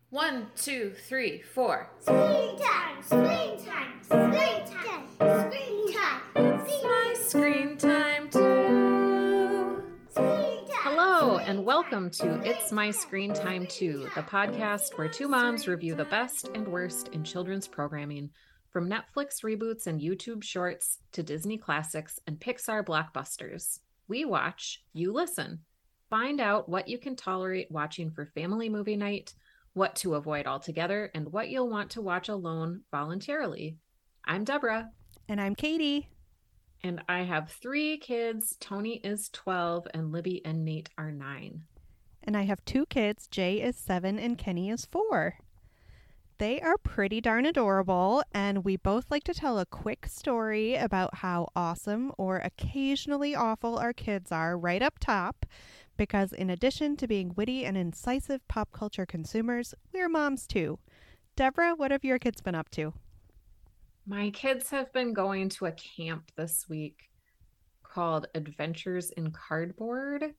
1, 2, 3, 4. Screen time, screen time, screen time, screen time. It's my screen time too. Hello, and welcome to It's My Screen Time Too, the podcast where two moms review the best and worst in children's programming, from Netflix reboots and YouTube shorts to Disney classics and Pixar blockbusters. We watch, you listen. Find out what you can tolerate watching for family movie night, what to avoid altogether, and what you'll want to watch alone voluntarily. I'm Deborah. And I'm Katie. And I have 3 kids. Tony is 12 and Libby and Nate are 9. And I have 2 kids. Jay is 7 and Kenny is 4. They are pretty darn adorable, and we both like to tell a quick story about how awesome or occasionally awful our kids are right up top, because in addition to being witty and incisive pop culture consumers, we're moms too. Deborah, what have your kids been up to? My kids have been going to a camp this week called Adventures in Cardboard.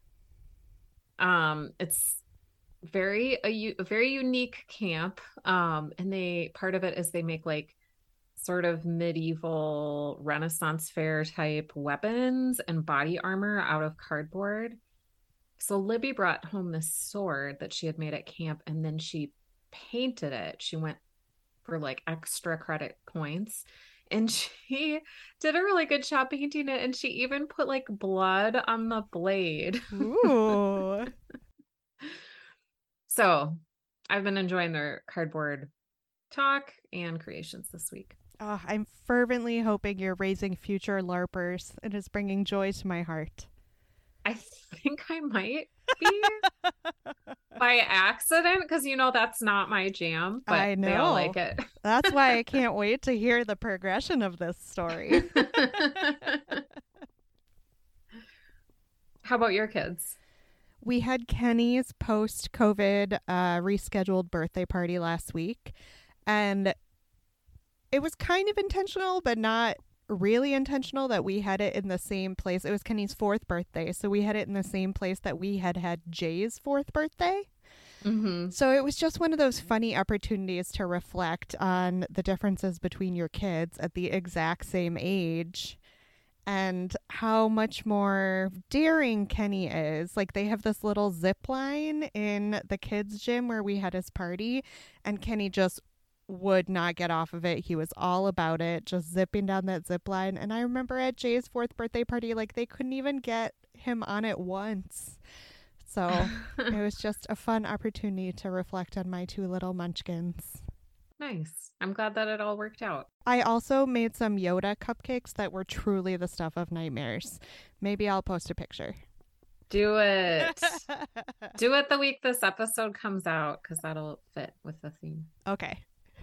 It's a very unique camp. And part of it is they make like sort of medieval Renaissance fair type weapons and body armor out of cardboard. So Libby brought home this sword that she had made at camp, and then she painted it. She went for like extra credit points, and she did a really good job painting it, and she even put like blood on the blade. Ooh. So I've been enjoying their cardboard talk and creations this week. Oh, I'm fervently hoping you're raising future LARPers. It is bringing joy to my heart. I think I might be by accident, because that's not my jam, but I know. They all like it. That's why I can't wait to hear the progression of this story. How about your kids? We had Kenny's post-COVID rescheduled birthday party last week, and it was kind of intentional, but not really intentional that we had it in the same place. It was Kenny's 4th birthday, so we had it in the same place that we had Jay's 4th birthday. Mm-hmm. So it was just one of those funny opportunities to reflect on the differences between your kids at the exact same age and how much more daring Kenny is. Like, they have this little zip line in the kids' gym where we had his party, and Kenny just would not get off of it. He was all about it, just zipping down that zip line. And I remember at Jay's 4th birthday party, like, they couldn't even get him on it once. So it was just a fun opportunity to reflect on my 2 little munchkins. Nice. I'm glad that it all worked out. I also made some Yoda cupcakes that were truly the stuff of nightmares. Maybe I'll post a picture. Do it. Do it the week this episode comes out, because that'll fit with the theme. Okay.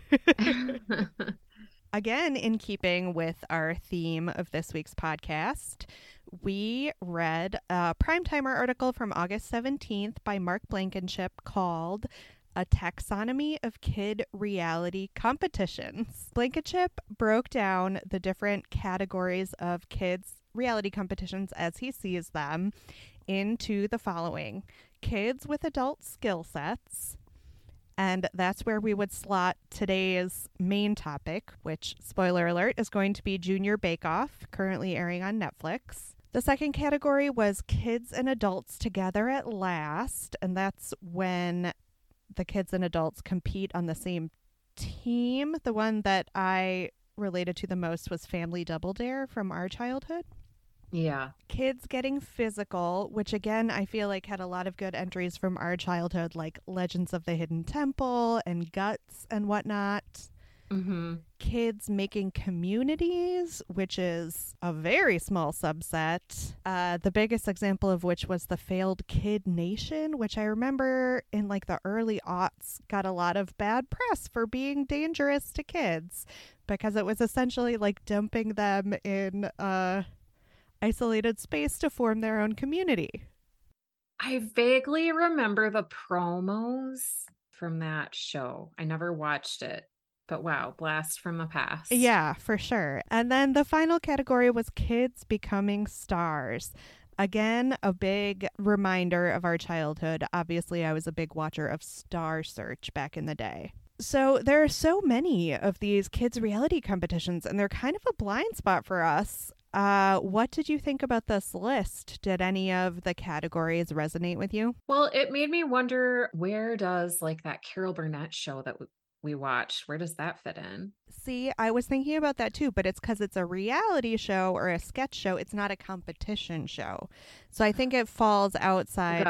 Again, in keeping with our theme of this week's podcast, we read a Primetimer article from August 17th by Mark Blankenship called A Taxonomy of Kid Reality Competitions. Blankenship broke down the different categories of kids' reality competitions as he sees them into the following: kids with adult skill sets. And that's where we would slot today's main topic, which, spoiler alert, is going to be Junior Bake Off, currently airing on Netflix. The second category was kids and adults together at last, and that's when the kids and adults compete on the same team. The one that I related to the most was Family Double Dare from our childhood. Yeah. Kids getting physical, which again, I feel like had a lot of good entries from our childhood, like Legends of the Hidden Temple and Guts and whatnot. Mm-hmm. Kids making communities, which is a very small subset. The biggest example of which was the failed Kid Nation, which I remember in like the early aughts got a lot of bad press for being dangerous to kids, because it was essentially like dumping them in isolated space to form their own community. I vaguely remember the promos from that show. I never watched it, but wow, blast from the past. Yeah, for sure. And then the final category was kids becoming stars. Again, a big reminder of our childhood. Obviously, I was a big watcher of Star Search back in the day. So there are so many of these kids' reality competitions, and they're kind of a blind spot for us. What did you think about this list? Did any of the categories resonate with you? Well, it made me wonder, where does like that Carol Burnett show that we watched, where does that fit in? See, I was thinking about that too, but it's because it's a reality show or a sketch show. It's not a competition show. So I think it falls outside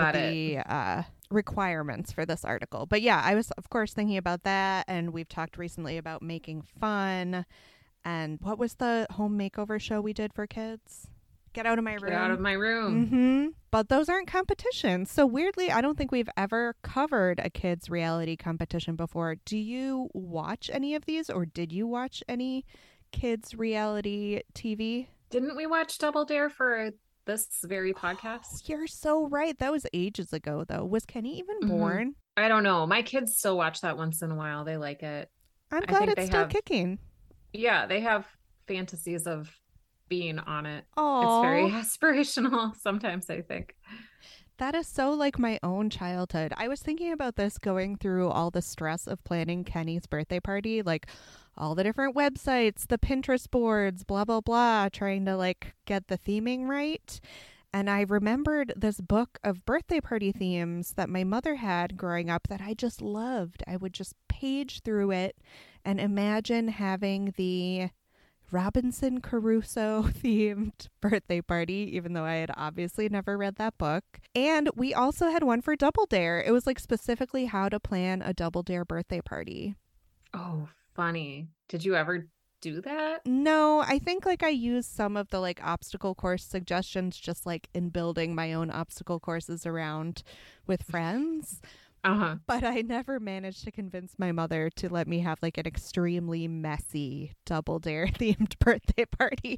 the requirements for this article. But yeah, I was, of course, thinking about that. And we've talked recently about making fun. And what was the home makeover show we did for kids? Get Out of My Room. Get Out of My Room. Mm-hmm. But those aren't competitions. So weirdly, I don't think we've ever covered a kids' reality competition before. Do you watch any of these, or did you watch any kids' reality TV? Didn't we watch Double Dare for this very podcast? You're so right. That was ages ago, though. Was Kenny even born? I don't know. My kids still watch that once in a while. They like it. I'm glad it's still kicking. Yeah, they have fantasies of being on it. Aww. It's very aspirational sometimes, I think. That is so like my own childhood. I was thinking about this going through all the stress of planning Kenny's birthday party, like all the different websites, the Pinterest boards, blah, blah, blah, trying to like get the theming right. And I remembered this book of birthday party themes that my mother had growing up that I just loved. I would just page through it and imagine having the Robinson Crusoe themed birthday party, even though I had obviously never read that book. And we also had one for Double Dare. It was like specifically how to plan a Double Dare birthday party. Oh, funny. Did you ever do that? No, I think like I used some of the like obstacle course suggestions just like in building my own obstacle courses around with friends. But I never managed to convince my mother to let me have like an extremely messy Double Dare themed birthday party.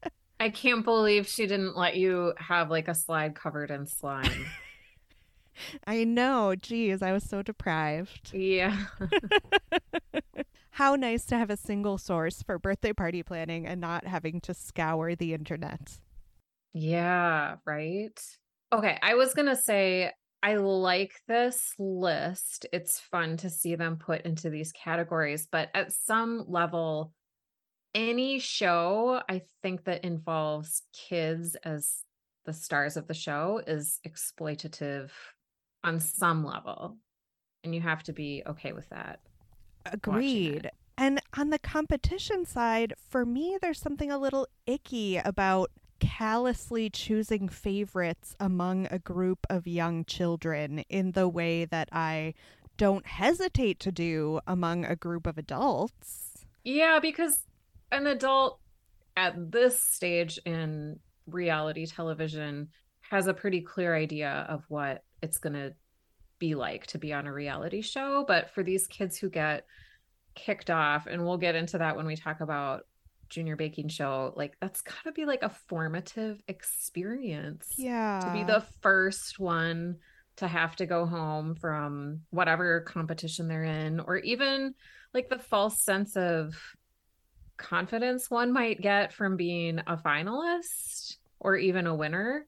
I can't believe she didn't let you have like a slide covered in slime. I know. Geez, I was so deprived. Yeah. How nice to have a single source for birthday party planning and not having to scour the internet. Yeah, right. Okay, I was going to say, I like this list. It's fun to see them put into these categories, but at some level, any show I think that involves kids as the stars of the show is exploitative on some level, and you have to be okay with that. Agreed. And on the competition side, for me, there's something a little icky about callously choosing favorites among a group of young children in the way that I don't hesitate to do among a group of adults. Yeah, because an adult at this stage in reality television has a pretty clear idea of what it's going to be like to be on a reality show. But for these kids who get kicked off, and we'll get into that when we talk about Junior Baking Show, like that's gotta be like a formative experience. Yeah, to be the first one to have to go home from whatever competition they're in, or even like the false sense of confidence one might get from being a finalist or even a winner.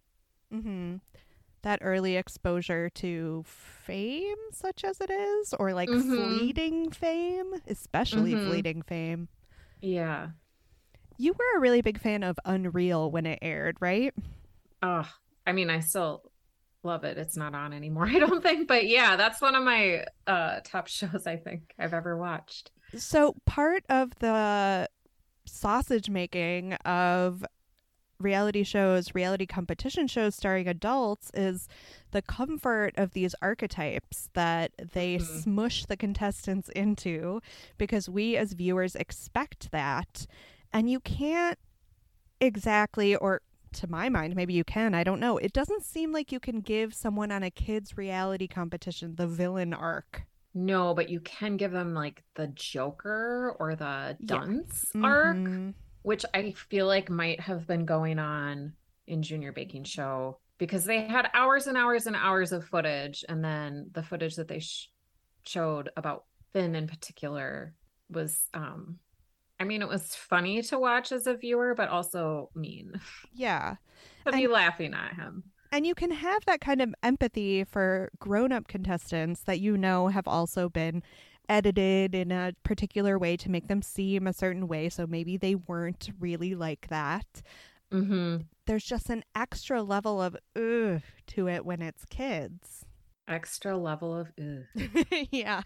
That early exposure to fame, such as it is, or like fleeting fame, especially fleeting fame. Yeah. You were a really big fan of Unreal when it aired, right? Oh, I mean, I still love it. It's not on anymore, I don't think. But yeah, that's one of my top shows I think I've ever watched. So part of the sausage making of reality shows, reality competition shows starring adults, is the comfort of these archetypes that they smush the contestants into, because we as viewers expect that. And you can't exactly, or to my mind, maybe you can, I don't know. It doesn't seem like you can give someone on a kids' reality competition the villain arc. No, but you can give them like the Joker or the dunce arc, which I feel like might have been going on in Junior Baking Show, because they had hours and hours and hours of footage. And then the footage that they showed about Finn in particular was I mean, it was funny to watch as a viewer, but also mean Yeah. to be And laughing at him. And you can have that kind of empathy for grown up contestants that you know have also been edited in a particular way to make them seem a certain way. So maybe they weren't really like that. Mm-hmm. There's just an extra level of ugh to it when it's kids. Extra level of Yeah.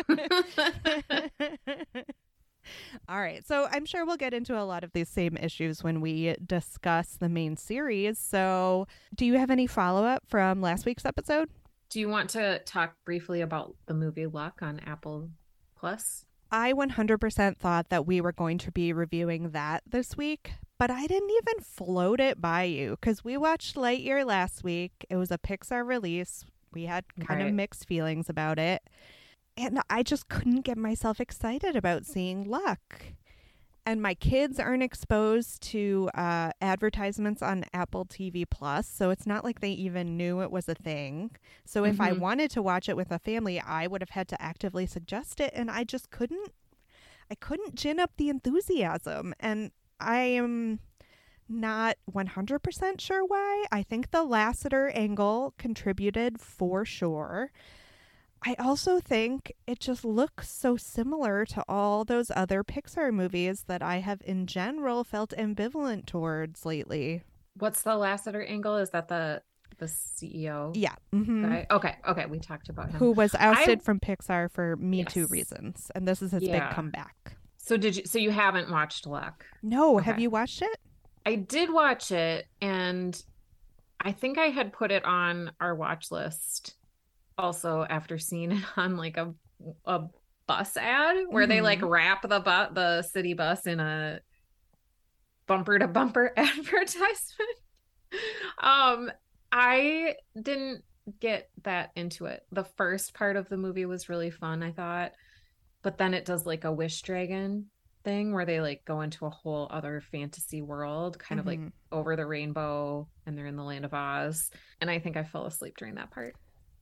All right. So I'm sure we'll get into a lot of these same issues when we discuss the main series. So do you have any follow up from last week's episode? Do you want to talk briefly about the movie Luck on Apple Plus? I 100% thought that we were going to be reviewing that this week, but I didn't even float it by you because we watched Lightyear last week. It was a Pixar release. We had kind of mixed feelings about it. And I just couldn't get myself excited about seeing Luck. And my kids aren't exposed to advertisements on Apple TV Plus, so it's not like they even knew it was a thing. So if I wanted to watch it with a family, I would have had to actively suggest it, and I just couldn't. I couldn't gin up the enthusiasm, and I am not 100% sure why. I think the Lasseter angle contributed for sure. I also think it just looks so similar to all those other Pixar movies that I have in general felt ambivalent towards lately. What's the Lasseter angle? Is that the CEO? Yeah. Mm-hmm. Guy? Okay. We talked about him. Who was ousted from Pixar for Me Too reasons. And this is his big Yeah. comeback. So you haven't watched Luck? No. Okay. Have you watched it? I did watch it, and I think I had put it on our watch list also after seeing it on like a bus ad where they like wrap the city bus in a bumper to bumper advertisement. I didn't get that into it. The first part of the movie was really fun, I thought, but then it does like a wish dragon thing where they like go into a whole other fantasy world, kind of like over the rainbow, and they're in the land of Oz. And I think I fell asleep during that part.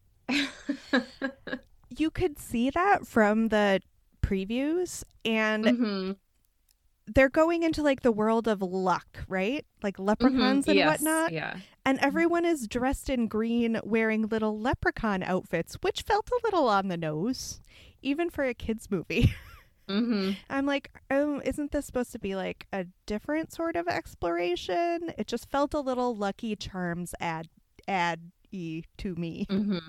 You could see that from the previews, and they're going into like the world of luck, right? Like leprechauns and whatnot. Yeah. And everyone is dressed in green wearing little leprechaun outfits, which felt a little on the nose, even for a kid's movie. I'm like, oh, isn't this supposed to be like a different sort of exploration? It just felt a little Lucky Charms ad-y to me.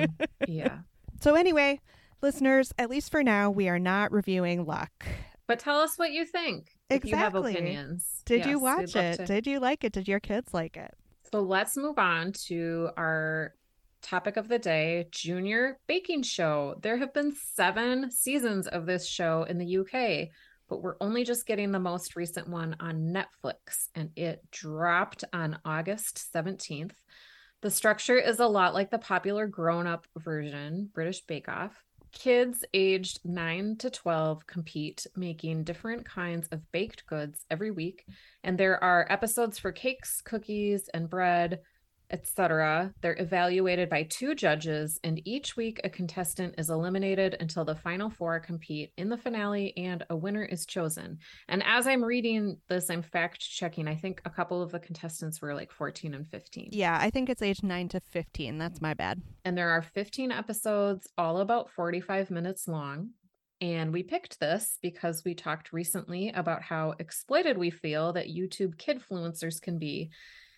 Yeah. So anyway, listeners, at least for now, we are not reviewing Luck. But tell us what you think. If you have opinions. Did you watch it? Did you like it? Did your kids like it? So let's move on to our topic of the day, Junior Baking Show. There have been 7 seasons of this show in the UK, but we're only just getting the most recent one on Netflix, and it dropped on August 17th. The structure is a lot like the popular grown-up version, British Bake Off. Kids aged 9 to 12 compete, making different kinds of baked goods every week, and there are episodes for cakes, cookies, and bread, etc. They're evaluated by 2 judges, and each week a contestant is eliminated until the final 4 compete in the finale and a winner is chosen. And as I'm reading this, I'm fact checking. I think a couple of the contestants were like 14 and 15. Yeah, I think it's age 9 to 15. That's my bad. And there are 15 episodes, all about 45 minutes long. And we picked this because we talked recently about how exploited we feel that YouTube kidfluencers can be,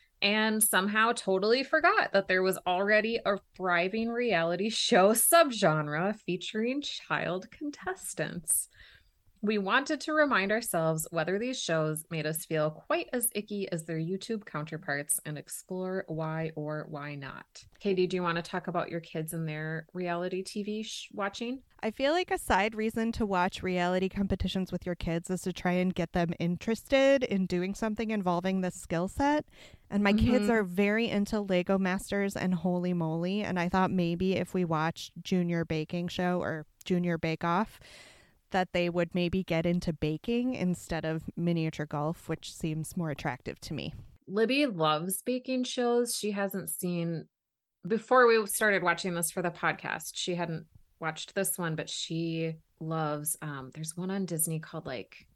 and somehow totally forgot that there was already a thriving reality show subgenre featuring child contestants. We wanted to remind ourselves whether these shows made us feel quite as icky as their YouTube counterparts and explore why or why not. Katie, do you want to talk about your kids and their reality TV watching? I feel like a side reason to watch reality competitions with your kids is to try and get them interested in doing something involving this skill set. And my kids are very into Lego Masters and Holy Moly. And I thought maybe if we watched Junior Baking Show or Junior Bake Off, that they would maybe get into baking instead of miniature golf, which seems more attractive to me. Libby loves baking shows. She hasn't seen, before we started watching this for the podcast, she hadn't watched this one, but she loves, there's one on Disney called like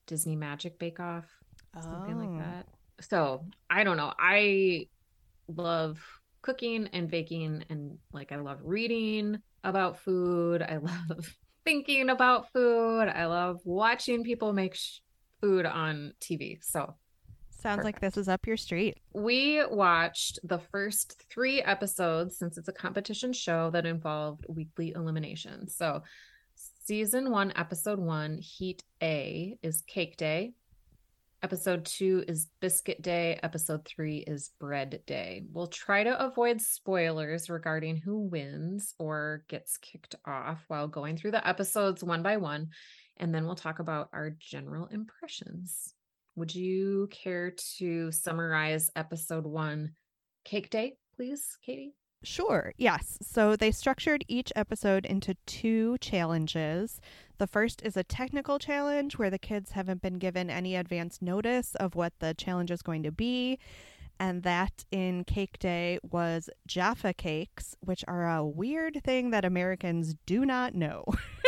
Disney Magic Bake Off, something like Oh. that. So I don't know. I love cooking and baking, and like I love reading about food. I love thinking about food. I love watching people make food on TV. So Sounds like this is up your street. we watched the first 3 episodes since it's a competition show that involved weekly elimination. So season 1, episode 1, Heat A is Cake Day. Episode 2 is Biscuit Day. Episode 3 is Bread Day. We'll try to avoid spoilers regarding who wins or gets kicked off while going through the episodes one by one, and then we'll talk about our general impressions. Would you care to summarize episode 1, Cake Day, please, Katie? Sure, yes. So they structured each episode into 2 challenges. The first is a technical challenge where the kids haven't been given any advance notice of what the challenge is going to be. And that in Cake Day was Jaffa cakes, which are a weird thing that Americans do not know.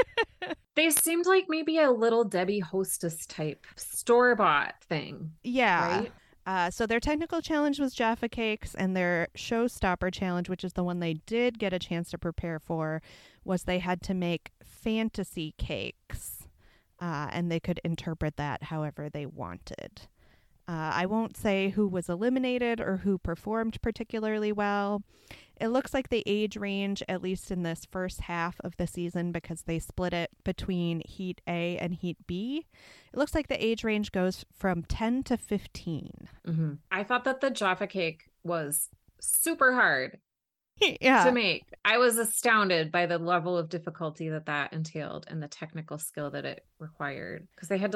They seemed like maybe a Little Debbie Hostess type store-bought thing. Yeah. Right? So their technical challenge was Jaffa cakes, and their showstopper challenge, which is the one they did get a chance to prepare for, was they had to make fantasy cakes, and they could interpret that however they wanted. I won't say who was eliminated or who performed particularly well. It looks like the age range, at least in this first half of the season, because they split it between Heat A and Heat B, it looks like the age range goes from 10 to 15. Mm-hmm. I thought that the Jaffa cake was super hard Yeah. to make. I was astounded by the level of difficulty that entailed and the technical skill that it required, because they had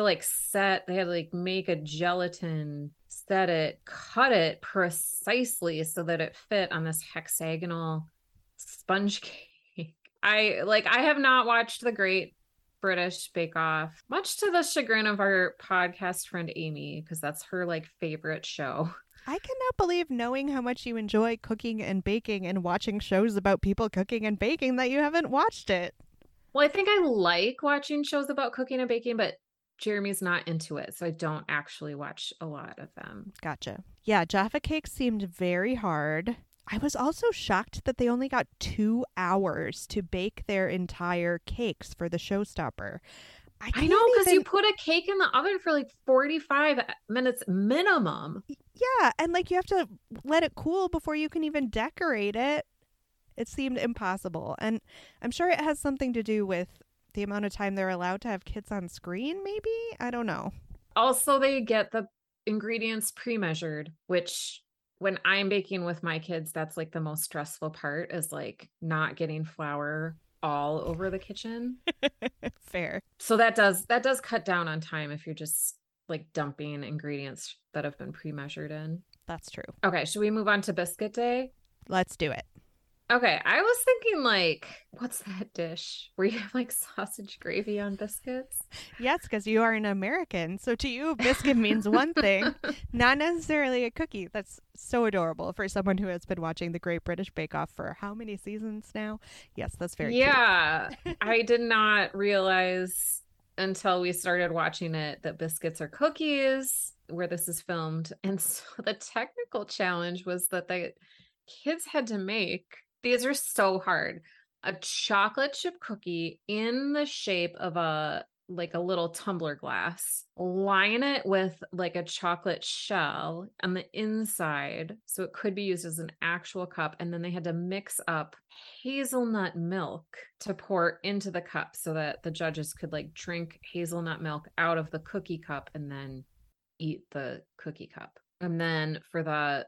to make a gelatin, set it, cut it precisely so that it fit on this hexagonal sponge cake. I have not watched the Great British Bake Off, much to the chagrin of our podcast friend Amy, because that's her favorite show. I cannot believe, knowing how much you enjoy cooking and baking and watching shows about people cooking and baking, that you haven't watched it. Well, I think I like watching shows about cooking and baking, but Jeremy's not into it, so I don't actually watch a lot of them. Gotcha. Yeah, Jaffa cakes seemed very hard. I was also shocked that they only got 2 hours to bake their entire cakes for the showstopper. I know, because you put a cake in the oven for 45 minutes minimum. Yeah, and you have to let it cool before you can even decorate it. It seemed impossible. And I'm sure it has something to do with the amount of time they're allowed to have kids on screen, maybe? I don't know. Also, they get the ingredients pre-measured, which when I'm baking with my kids, that's the most stressful part, is not getting flour all over the kitchen. Fair. So that does cut down on time if you're just dumping ingredients that have been pre-measured in. That's true. Okay, should we move on to Biscuit Day? Let's do it. Okay, I was thinking what's that dish where you have sausage gravy on biscuits? Yes, because you are an American. So to you, biscuit means one thing, not necessarily a cookie. That's so adorable for someone who has been watching the Great British Bake Off for how many seasons now? Yes, that's very cute. I did not realize until we started watching it that biscuits are cookies where this is filmed. And so the technical challenge was that the kids had to make, these are so hard, a chocolate chip cookie in the shape of a little tumbler glass, line it with a chocolate shell on the inside so it could be used as an actual cup, and then they had to mix up hazelnut milk to pour into the cup so that the judges could drink hazelnut milk out of the cookie cup and then eat the cookie cup. And then for the,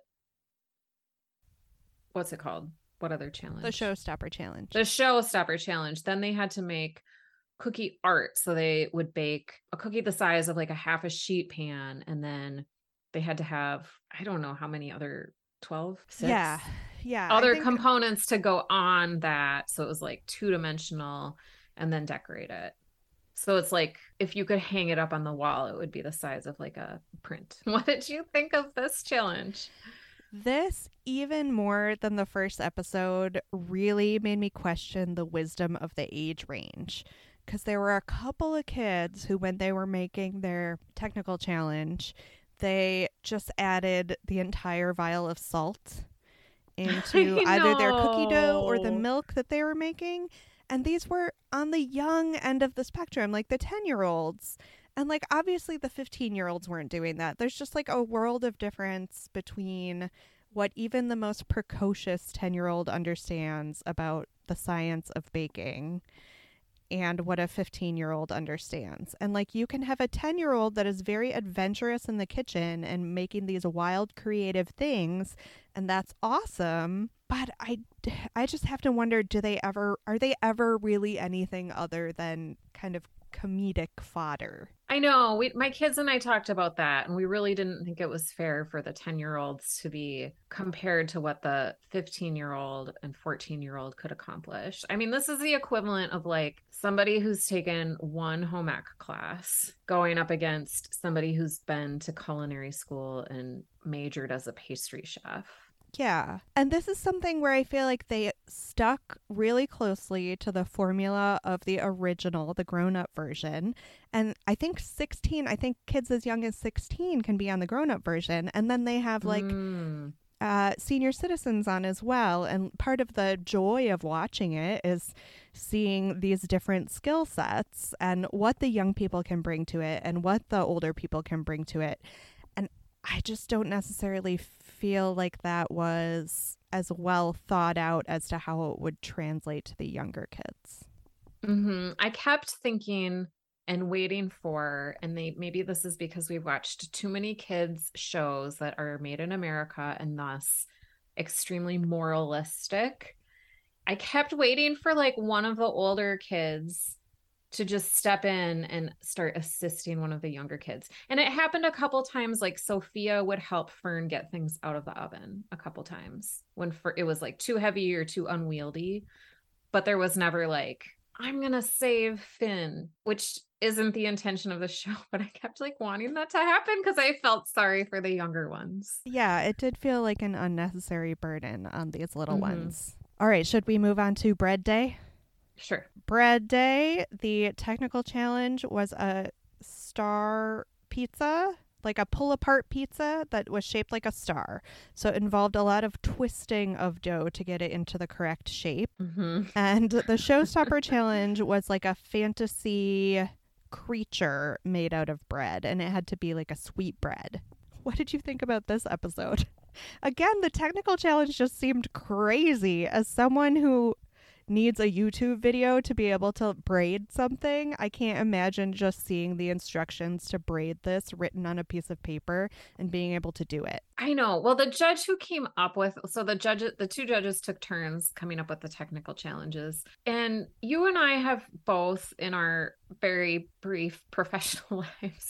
what's it called? What other challenge? The Showstopper Challenge. The Showstopper Challenge. Then they had to make cookie art. So they would bake a cookie the size of a half a sheet pan. And then they had to have, I don't know how many other, 12? 6? Yeah. Other components to go on that. So it was 2-dimensional, and then decorate it. So it's if you could hang it up on the wall, it would be the size of a print. What did you think of this challenge? This, even more than the first episode, really made me question the wisdom of the age range. because there were a couple of kids who, when they were making their technical challenge, they just added the entire vial of salt into either their cookie dough or the milk that they were making. And these were on the young end of the spectrum, like the 10-year-olds. And like, obviously the 15-year-olds weren't doing that. There's just like a world of difference between what even the most precocious 10-year-old understands about the science of baking and what a 15-year-old understands. And like, you can have a 10-year-old that is very adventurous in the kitchen and making these wild creative things, and that's awesome. But I just have to wonder, are they ever really anything other than kind of comedic fodder? I know. My kids and I talked about that, and we really didn't think it was fair for the 10-year-olds to be compared to what the 15-year-old and 14-year-old could accomplish. I mean, this is the equivalent of like somebody who's taken one home ec class going up against somebody who's been to culinary school and majored as a pastry chef. Yeah. And this is something where I feel like they stuck really closely to the formula of the original, the grown-up version. And I think kids as young as 16 can be on the grown-up version. And then they have like senior citizens on as well. And part of the joy of watching it is seeing these different skill sets and what the young people can bring to it and what the older people can bring to it. And I just don't necessarily feel like that was as well thought out as to how it would translate to the younger kids. I kept thinking and waiting for, and maybe this is because we've watched too many kids shows that are made in America and thus extremely moralistic. I kept waiting for like one of the older kids to just step in and start assisting one of the younger kids. And it happened a couple times, like Sophia would help Fern get things out of the oven a couple times when it was like too heavy or too unwieldy. But there was never like, I'm going to save Finn, which isn't the intention of the show. But I kept like wanting that to happen because I felt sorry for the younger ones. Yeah, it did feel like an unnecessary burden on these little ones. All right, should we move on to bread day? Sure. Bread day, the technical challenge was a star pizza, like a pull-apart pizza that was shaped like a star. So it involved a lot of twisting of dough to get it into the correct shape. And the showstopper challenge was like a fantasy creature made out of bread, and it had to be like a sweet bread. What did you think about this episode? Again, the technical challenge just seemed crazy. As someone who needs a YouTube video to be able to braid something, I can't imagine just seeing the instructions to braid this written on a piece of paper and being able to do it. I know. Well, the judge who came up with, the two judges took turns coming up with the technical challenges. And you and I have both in our very brief professional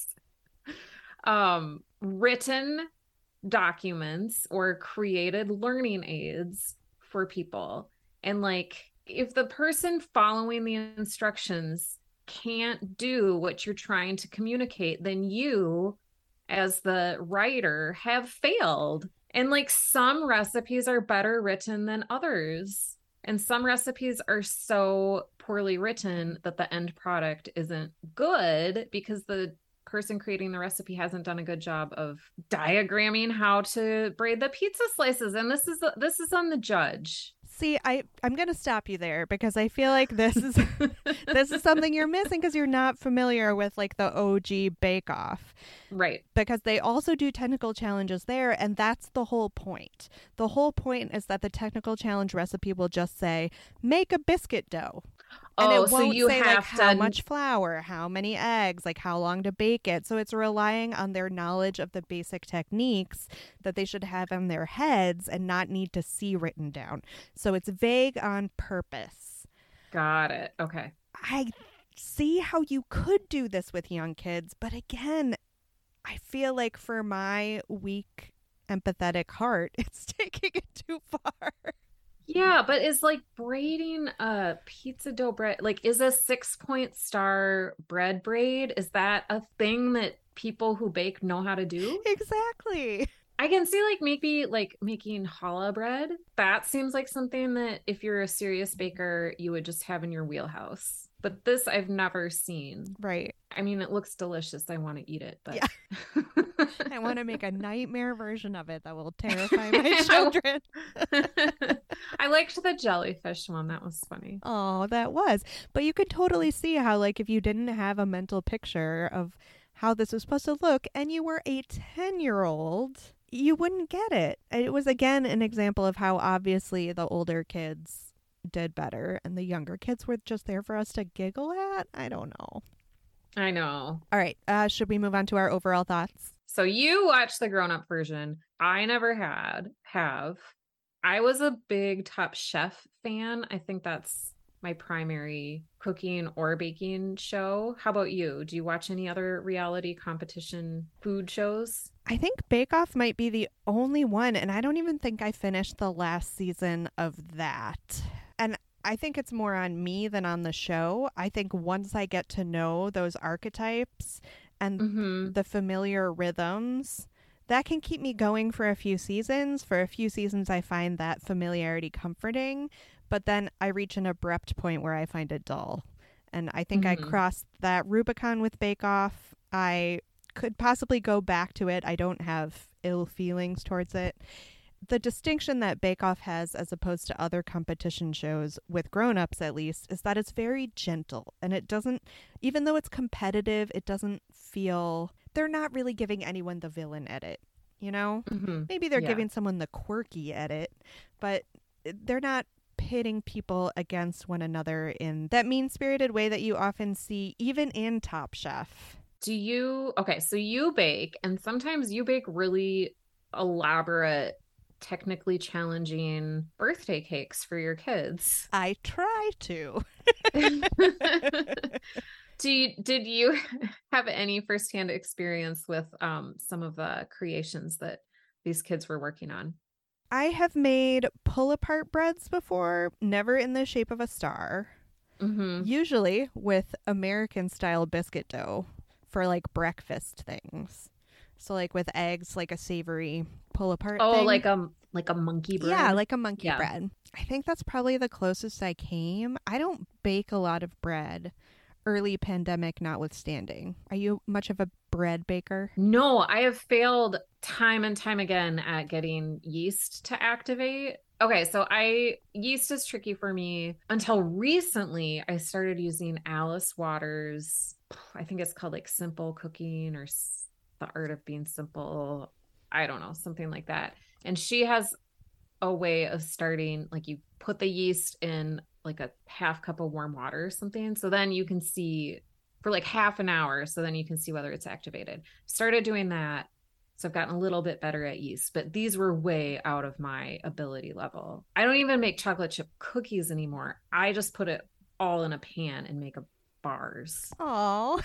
lives written documents or created learning aids for people. And like, if the person following the instructions can't do what you're trying to communicate, then you, as the writer, have failed. And like, some recipes are better written than others. And some recipes are so poorly written that the end product isn't good because the person creating the recipe hasn't done a good job of diagramming how to braid the pizza slices. And this is on the judge. See, I'm going to stop you there because I feel like this is this is something you're missing because you're not familiar with like the OG Bake Off. Right. Because they also do technical challenges there, and that's the whole point. The whole point is that the technical challenge recipe will just say, make a biscuit dough. And it won't so you say have like how much flour, how many eggs, like how long to bake it. So it's relying on their knowledge of the basic techniques that they should have in their heads and not need to see written down. So it's vague on purpose. Got it. Okay. I see how you could do this with young kids, but again, I feel like for my weak, empathetic heart, it's taking it too far. Yeah, but is like braiding a pizza dough bread, like is a 6-point star bread braid, is that a thing that people who bake know how to do? Exactly. I can see like maybe like making challah bread. That seems like something that if you're a serious baker, you would just have in your wheelhouse. But this I've never seen. Right. I mean, it looks delicious. I want to eat it, but yeah. I want to make a nightmare version of it that will terrify my children. I liked the jellyfish one. That was funny. Oh, that was. But you could totally see how, like, if you didn't have a mental picture of how this was supposed to look and you were a 10-year-old, you wouldn't get it. It was, again, an example of how obviously the older kids did better and the younger kids were just there for us to giggle at. I don't know. I know. All right. Should we move on to our overall thoughts? So you watched the grown-up version. I never have. I was a big Top Chef fan. I think that's my primary cooking or baking show. How about you? Do you watch any other reality competition food shows? I think Bake Off might be the only one, and I don't even think I finished the last season of that. And I think it's more on me than on the show. I think once I get to know those archetypes and the familiar rhythms, that can keep me going for a few seasons. For a few seasons, I find that familiarity comforting, but then I reach an abrupt point where I find it dull. And I think I crossed that Rubicon with Bake Off. I could possibly go back to it. I don't have ill feelings towards it. The distinction that Bake Off has as opposed to other competition shows, with grown-ups at least, is that it's very gentle. And it doesn't, even though it's competitive, it doesn't feel, they're not really giving anyone the villain edit, you know? Maybe they're giving someone the quirky edit, but they're not pitting people against one another in that mean-spirited way that you often see even in Top Chef. So you bake, and sometimes you bake really elaborate, technically challenging birthday cakes for your kids. I try to. Did you have any firsthand experience with some of the creations that these kids were working on? I have made pull-apart breads before, never in the shape of a star. Usually with American-style biscuit dough for, like, breakfast things. So, like, with eggs, like a savory pull-apart thing. Oh, like a monkey bread? Yeah, like a monkey bread. I think that's probably the closest I came. I don't bake a lot of bread, early pandemic notwithstanding. Are you much of a bread baker? No, I have failed time and time again at getting yeast to activate. Okay, so yeast is tricky for me. Until recently, I started using Alice Waters. I think it's called like Simple Cooking or The Art of Being Simple. I don't know, something like that. And she has a way of starting, like, you put the yeast in like a half cup of warm water or something. So then you can see for like half an hour. So then you can see whether it's activated. Started doing that. So I've gotten a little bit better at yeast, but these were way out of my ability level. I don't even make chocolate chip cookies anymore. I just put it all in a pan and make bars. Oh.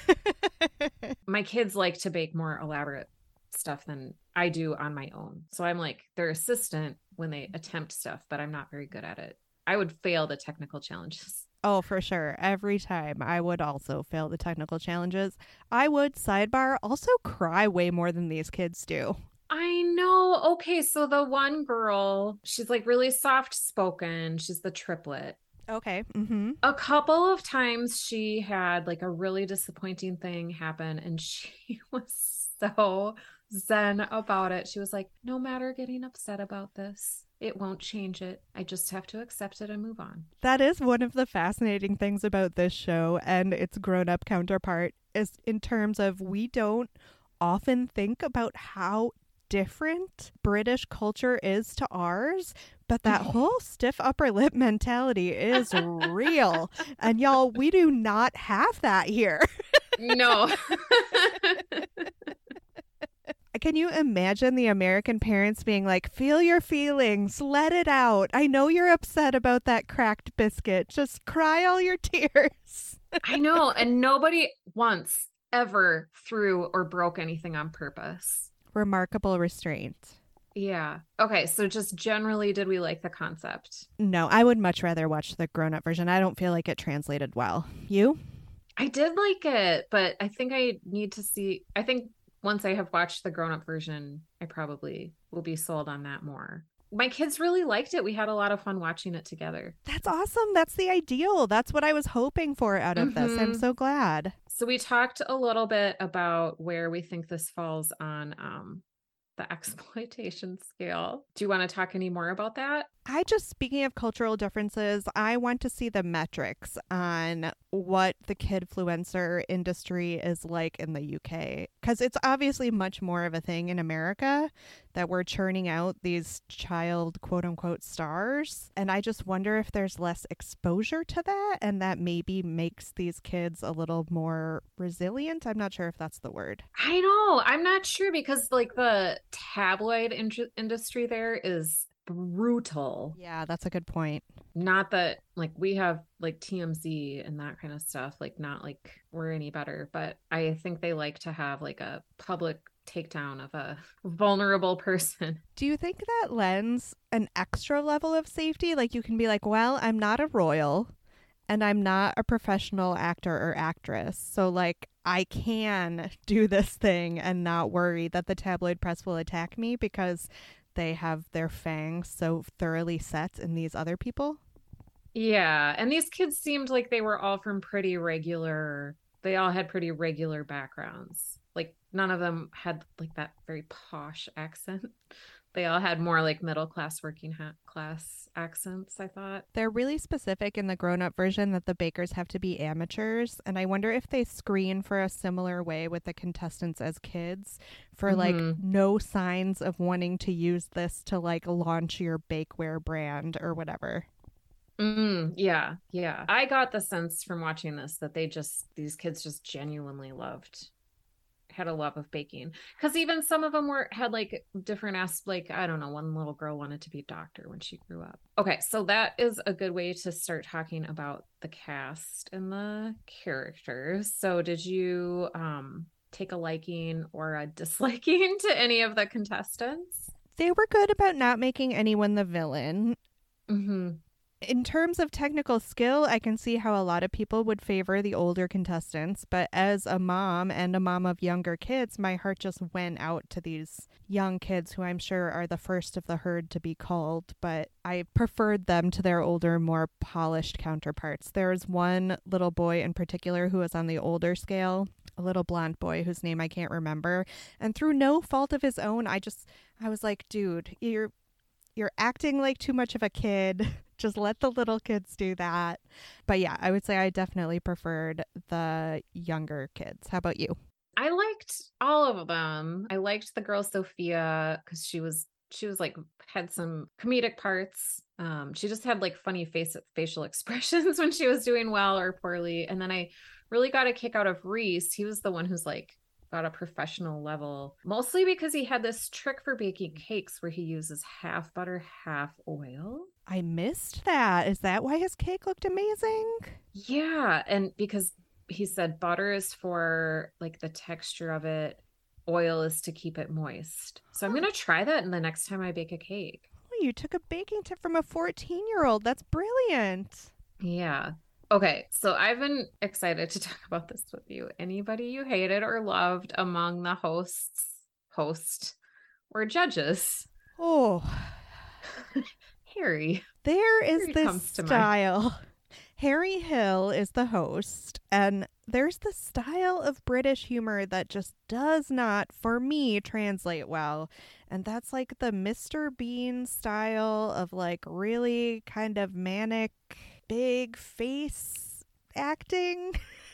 My kids like to bake more elaborate stuff than I do on my own. So I'm like their assistant when they attempt stuff, but I'm not very good at it. I would fail the technical challenges. Oh, for sure. Every time I would also fail the technical challenges. I would, sidebar, also cry way more than these kids do. I know. Okay, so the one girl, she's like really soft spoken. She's the triplet. Okay. A couple of times she had like a really disappointing thing happen, and she was so zen about it. She was like, no matter getting upset about this, it won't change it. I just have to accept it and move on. That is one of the fascinating things about this show and its grown-up counterpart, is in terms of we don't often think about how different British culture is to ours, but that whole stiff upper lip mentality is real. And y'all, we do not have that here. No. Can you imagine the American parents being like, feel your feelings, let it out. I know you're upset about that cracked biscuit. Just cry all your tears. I know. And nobody once ever threw or broke anything on purpose. Remarkable restraint. Yeah. Okay. So just generally, did we like the concept? No, I would much rather watch the grown-up version. I don't feel like it translated well. You? I did like it, but I think I need to see. I think once I have watched the grown-up version, I probably will be sold on that more. my kids really liked it. We had a lot of fun watching it together. That's awesome. That's the ideal. That's what I was hoping for out of this. I'm so glad. So we talked a little bit about where we think this falls on the exploitation scale. Do you want to talk any more about that? Speaking of cultural differences, I want to see the metrics on what the kidfluencer industry is like in the UK. Because it's obviously much more of a thing in America that we're churning out these child quote unquote stars. And I just wonder if there's less exposure to that and that maybe makes these kids a little more resilient. I'm not sure if that's the word. I know. I'm not sure because like the tabloid industry there is brutal. Yeah, that's a good point. Not that like we have like TMZ and that kind of stuff, like not like we're any better, but I think they like to have like a public takedown of a vulnerable person. Do you think that lends an extra level of safety? Like you can be like, well, I'm not a royal and I'm not a professional actor or actress. So like I can do this thing and not worry that the tabloid press will attack me because they have their fangs so thoroughly set in these other people. Yeah. And these kids seemed like they were all from they all had pretty regular backgrounds. Like none of them had like that very posh accent. They all had more like middle class, working class accents, I thought. They're really specific in the grown-up version that the bakers have to be amateurs. And I wonder if they screen for a similar way with the contestants as kids for like no signs of wanting to use this to like launch your bakeware brand or whatever. Yeah. I got the sense from watching this that these kids just genuinely had a love of baking, because even some of them had like different like I don't know, one little girl wanted to be a doctor when she grew up. Okay, so that is a good way to start talking about the cast and the characters. So did you take a liking or a disliking to any of the contestants? They were good about not making anyone the villain. In terms of technical skill, I can see how a lot of people would favor the older contestants, but as a mom and a mom of younger kids, my heart just went out to these young kids who I'm sure are the first of the herd to be called, but I preferred them to their older, more polished counterparts. There was one little boy in particular who was on the older scale, a little blonde boy whose name I can't remember, and through no fault of his own, I was like, dude, you're acting like too much of a kid. Just let the little kids do that. But yeah, I would say I definitely preferred the younger kids. How about you? I liked all of them. I liked the girl Sophia because she was like had some comedic parts. She just had like funny facial expressions when she was doing well or poorly. And then I really got a kick out of Reese. He was the one who's like got a professional level, mostly because he had this trick for baking cakes where he uses half butter, half oil. I missed that. Is that why his cake looked amazing? Yeah. And because he said butter is for like the texture of it, oil is to keep it moist. So I'm going to try that in the next time I bake a cake. Oh, you took a baking tip from a 14-year-old. That's brilliant. Yeah. Okay, so I've been excited to talk about this with you. Anybody you hated or loved among the host or judges? Oh, Harry. There is this style. Harry Hill is the host, and there's the style of British humor that just does not, for me, translate well. And that's like the Mr. Bean style of like really kind of manic, big face acting.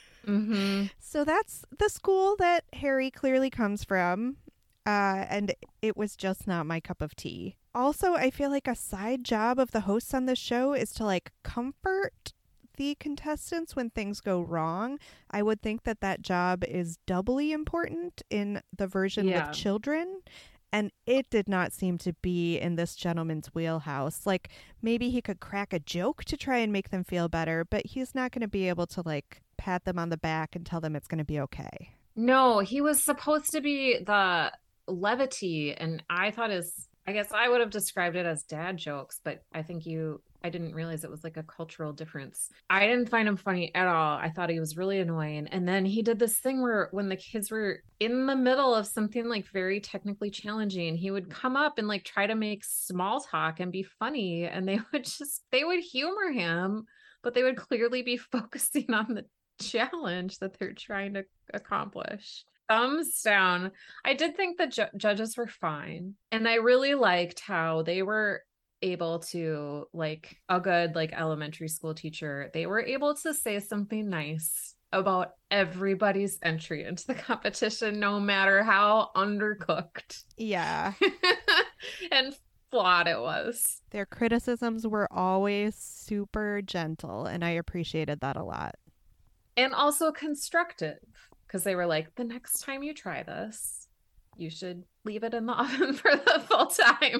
So that's the school that Harry clearly comes from. And it was just not my cup of tea. Also, I feel like a side job of the hosts on this show is to like comfort the contestants when things go wrong. I would think that job is doubly important in the version with children. And it did not seem to be in this gentleman's wheelhouse. Like, maybe he could crack a joke to try and make them feel better, but he's not going to be able to, like, pat them on the back and tell them it's going to be okay. No, he was supposed to be the levity, and I guess I would have described it as dad jokes, but I think you I didn't realize it was like a cultural difference. I didn't find him funny at all. I thought he was really annoying. And then he did this thing where when the kids were in the middle of something like very technically challenging, he would come up and like try to make small talk and be funny. And they would humor him, but they would clearly be focusing on the challenge that they're trying to accomplish. Thumbs down. I did think the judges were fine. And I really liked how they were able to, like a good like elementary school teacher, they were able to say something nice about everybody's entry into the competition, no matter how undercooked. Yeah. And flawed it was. Their criticisms were always super gentle, and I appreciated that a lot. And also constructive. Because they were like, the next time you try this, you should leave it in the oven for the full time.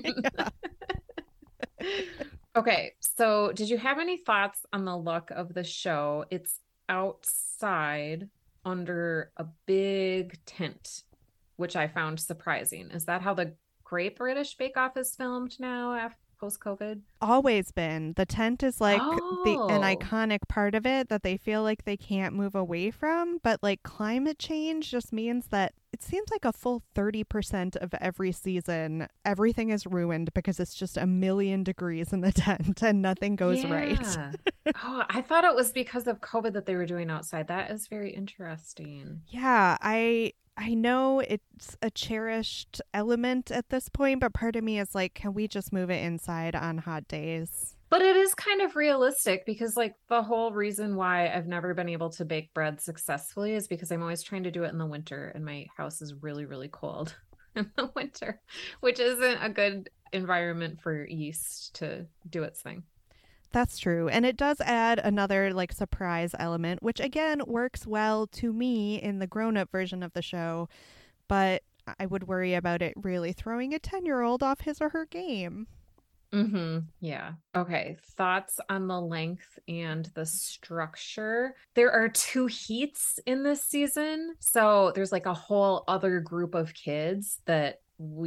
Yeah. Okay, so did you have any thoughts on the look of the show? It's outside under a big tent, which I found surprising. Is that how the Great British Bake Off is filmed now after post-COVID? Always been. The tent is like an iconic part of it that they feel like they can't move away from, but like climate change just means that it seems like a full 30% of every season everything is ruined because it's just 1,000,000 degrees in the tent and nothing goes right. Oh, I thought it was because of COVID that they were doing outside. That is very interesting. Yeah, I know it's a cherished element at this point, but part of me is like, can we just move it inside on hot days? But it is kind of realistic because like the whole reason why I've never been able to bake bread successfully is because I'm always trying to do it in the winter and my house is really, really cold in the winter, which isn't a good environment for yeast to do its thing. That's true. And it does add another like surprise element, which again works well to me in the grown-up version of the show. But I would worry about it really throwing a 10-year-old off his or her game. Yeah. Okay. Thoughts on the length and the structure. There are 2 heats in this season. So there's like a whole other group of kids that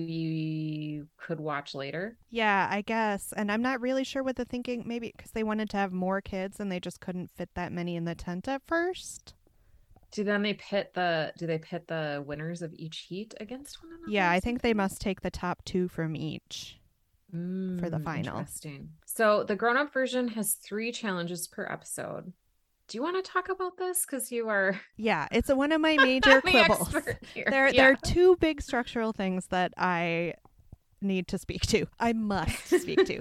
we could watch later. Yeah, I guess. And I'm not really sure what the thinking, maybe because they wanted to have more kids and they just couldn't fit that many in the tent at first. Do they pit the winners of each heat against one another? Yeah, I think they must take the top 2 from each for the final. Interesting. So the grown-up version has 3 challenges per episode. Do you want to talk about this? Because you are... Yeah, it's one of my major quibbles. There are 2 big structural things that I need to speak to. I must speak to.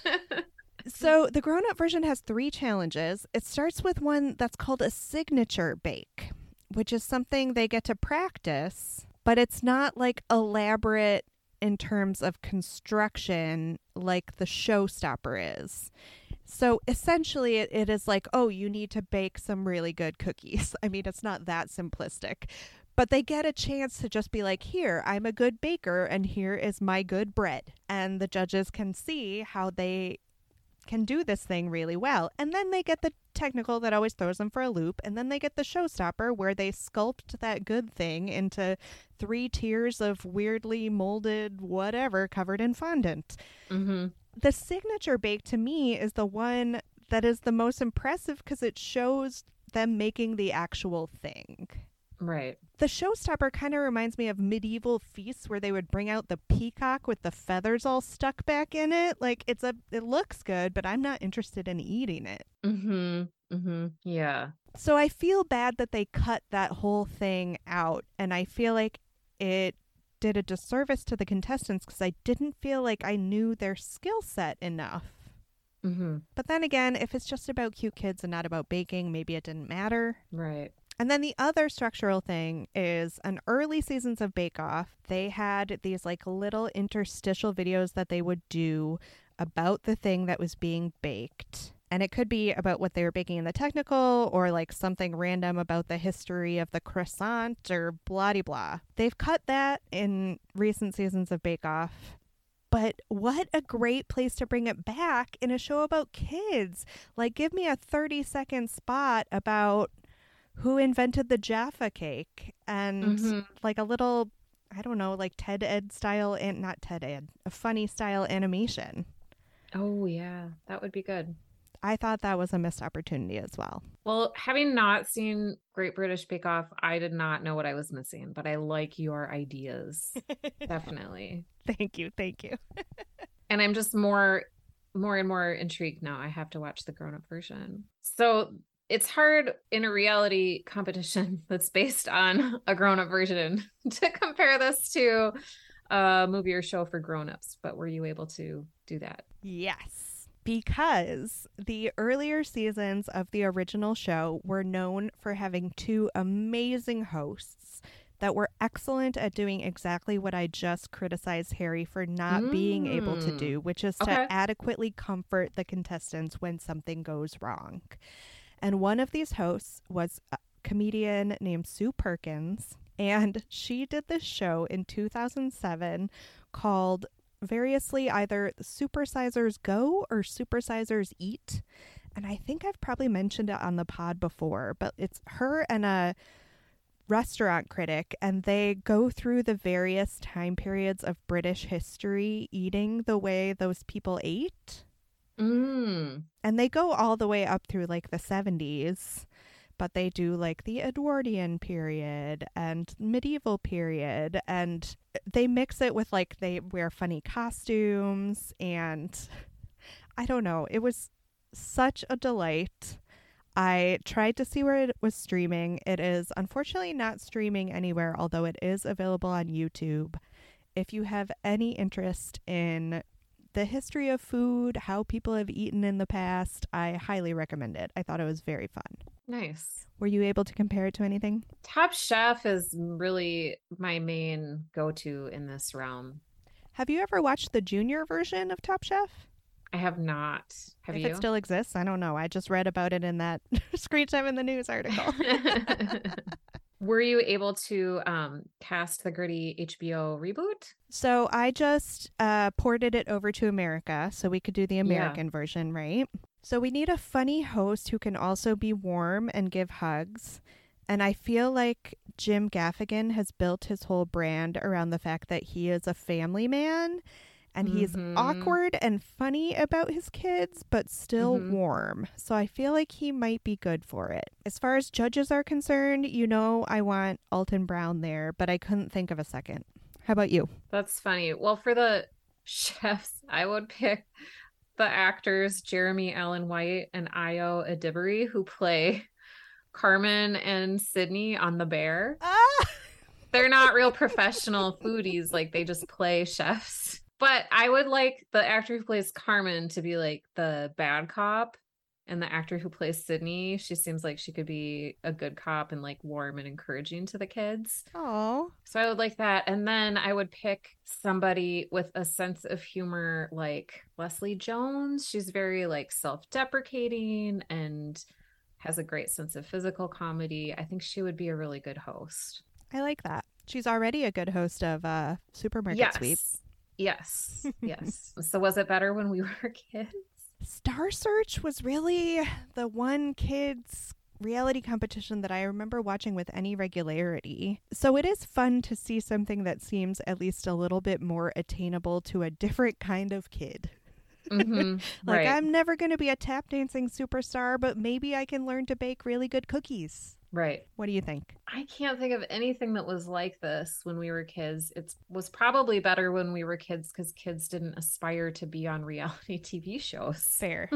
So the grown-up version has 3 challenges. It starts with one that's called a signature bake, which is something they get to practice, but it's not like elaborate in terms of construction like the showstopper is. So essentially it is like, oh, you need to bake some really good cookies. I mean, it's not that simplistic, but they get a chance to just be like, here, I'm a good baker and here is my good bread. And the judges can see how they can do this thing really well. And then they get the technical that always throws them for a loop. And then they get the showstopper where they sculpt that good thing into 3 tiers of weirdly molded whatever covered in fondant. The signature bake to me is the one that is the most impressive because it shows them making the actual thing. Right. The showstopper kind of reminds me of medieval feasts where they would bring out the peacock with the feathers all stuck back in it. Like it looks good, but I'm not interested in eating it. Yeah. So I feel bad that they cut that whole thing out, and I feel like it did a disservice to the contestants because I didn't feel like I knew their skill set enough. But then again, if it's just about cute kids and not about baking, maybe it didn't matter. Right. And then the other structural thing is in early seasons of Bake Off, they had these like little interstitial videos that they would do about the thing that was being baked. And it could be about what they were baking in the technical or like something random about the history of the croissant or blah-de-blah. They've cut that in recent seasons of Bake Off. But what a great place to bring it back in a show about kids. Like, give me a 30-second spot about who invented the Jaffa cake and like a little, I don't know, like TED Ed style, and not TED Ed, a funny style animation. Oh, yeah. That would be good. I thought that was a missed opportunity as well. Well, having not seen Great British Bake Off, I did not know what I was missing, but I like your ideas. Definitely. Thank you. And I'm just more and more intrigued now. I have to watch the grown-up version. So it's hard in a reality competition that's based on a grown-up version to compare this to a movie or show for grown-ups. But were you able to do that? Yes, because the earlier seasons of the original show were known for having two amazing hosts that were excellent at doing exactly what I just criticized Harry for not being able to do, which is to adequately comfort the contestants when something goes wrong. And one of these hosts was a comedian named Sue Perkins, and she did this show in 2007 called variously either Supersizers Go or Supersizers Eat. And I think I've probably mentioned it on the pod before, but it's her and a restaurant critic, and they go through the various time periods of British history eating the way those people ate. And they go all the way up through like the 70s, but they do like the Edwardian period and medieval period, and they mix it with like they wear funny costumes, and I don't know, it was such a delight. I tried to see where it was streaming. It is unfortunately not streaming anywhere, although it is available on YouTube. If you have any interest in the history of food, how people have eaten in the past, I highly recommend it. I thought it was very fun. Nice. Were you able to compare it to anything? Top Chef is really my main go-to in this realm. Have you ever watched the junior version of Top Chef? I have not. Have you? If it still exists, I don't know. I just read about it in that Screen Time in the News article. Were you able to cast the gritty HBO reboot? So I just ported it over to America so we could do the American version, right? So we need a funny host who can also be warm and give hugs. And I feel like Jim Gaffigan has built his whole brand around the fact that he is a family man. And he's awkward and funny about his kids, but still warm. So I feel like he might be good for it. As far as judges are concerned, you know I want Alton Brown there, but I couldn't think of a second. How about you? That's funny. Well, for the chefs, I would pick the actors Jeremy Allen White and Ayo Edebiri, who play Carmen and Sydney on The Bear. They're not real professional foodies. Like, they just play chefs. But I would like the actor who plays Carmen to be like the bad cop, and the actor who plays Sydney, she seems like she could be a good cop and like warm and encouraging to the kids. Oh. So I would like that. And then I would pick somebody with a sense of humor like Leslie Jones. She's very like self-deprecating and has a great sense of physical comedy. I think she would be a really good host. I like that. She's already a good host of Supermarket Sweep. Yes. So was it better when we were kids? Star Search was really the one kids reality competition that I remember watching with any regularity. So it is fun to see something that seems at least a little bit more attainable to a different kind of kid. Right. I'm never going to be a tap dancing superstar, but maybe I can learn to bake really good cookies. Right. What do you think? I can't think of anything that was like this when we were kids. It was probably better when we were kids because kids didn't aspire to be on reality TV shows. Fair.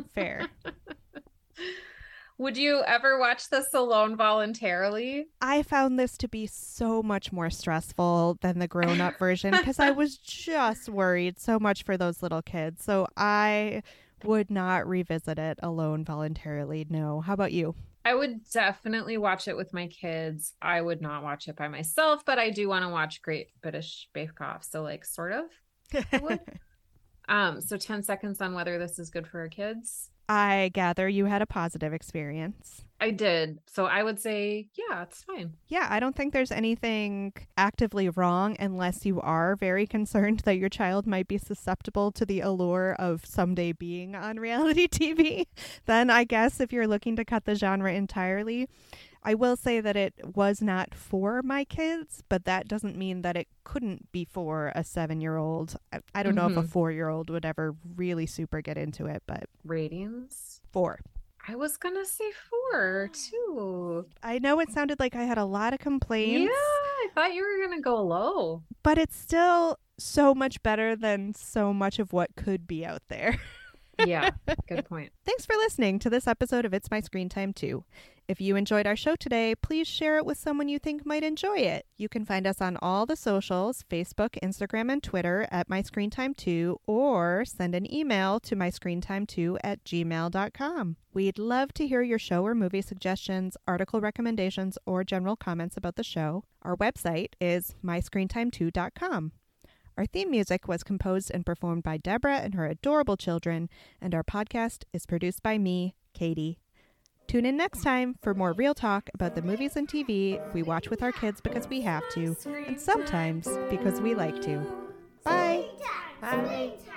Would you ever watch this alone voluntarily? I found this to be so much more stressful than the grown-up version because I was just worried so much for those little kids. So I would not revisit it alone voluntarily. No. How about you? I would definitely watch it with my kids. I would not watch it by myself, but I do want to watch Great British Bake Off. So like sort of. I would. So 10 seconds on whether this is good for our kids. I gather you had a positive experience. I did. So I would say, yeah, it's fine. Yeah, I don't think there's anything actively wrong unless you are very concerned that your child might be susceptible to the allure of someday being on reality TV. Then I guess if you're looking to cut the genre entirely, I will say that it was not for my kids, but that doesn't mean that it couldn't be for a 7-year-old. I don't know if a 4-year-old would ever really super get into it, but Ratings? 4. I was gonna say 4 too. I know it sounded like I had a lot of complaints. Yeah, I thought you were gonna go low. But it's still so much better than so much of what could be out there. Yeah, good point. Thanks for listening to this episode of It's My Screen Time Too. If you enjoyed our show today, please share it with someone you think might enjoy it. You can find us on all the socials, Facebook, Instagram, and Twitter at MyScreenTime2, or send an email to myscreentime2@gmail.com. We'd love to hear your show or movie suggestions, article recommendations, or general comments about the show. Our website is myscreentime2.com. Our theme music was composed and performed by Deborah and her adorable children, and our podcast is produced by me, Katie. Tune in next time for more real talk about the movies and TV we watch with our kids because we have to, and sometimes because we like to. Bye! Bye.